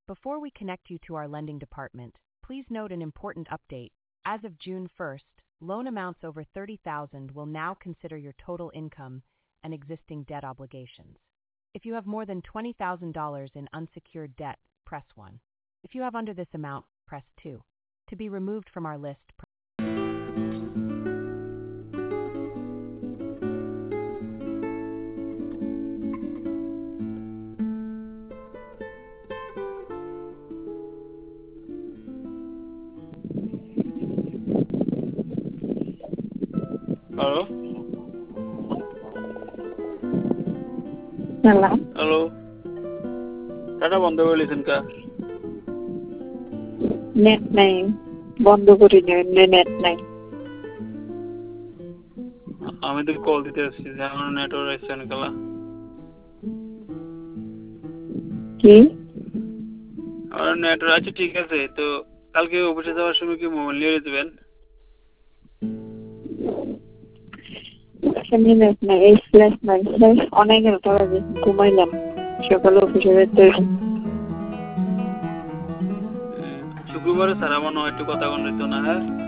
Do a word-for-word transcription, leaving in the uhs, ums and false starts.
Before we connect you to our lending department, please note an important update. As of June first, loan amounts over thirty thousand dollars will now consider your total income and existing debt obligations. If you have more than twenty thousand dollars in unsecured debt, press one. If you have under this amount, press two. To be removed from our list, press Halo? Halo, Halo? Data বন্ধ করে লিছেন কা? Net নাই, বন্ধ করি নাই, net নাই। আমি তো কল দিতে আসছি যে আমার নেটওয়ার্ক আসছে না কালা। কি? আমার নেটওয়ার্ক আছে ঠিক আছে, তো কালকে অফিসে যাওয়ার সময় কি মোবাইল নিয়ে যাবেন? এখানে নেট নাই, এই ফ্ল্যাশ নাই, ফ্ল্যাশ অনেক টাকা দিয়ে ঘুমাইলাম, সকালে অফিসে যেতে হইলো। শুক্রবারে স্যার আমার নয় একটু কথা বলতে না, হ্যাঁ?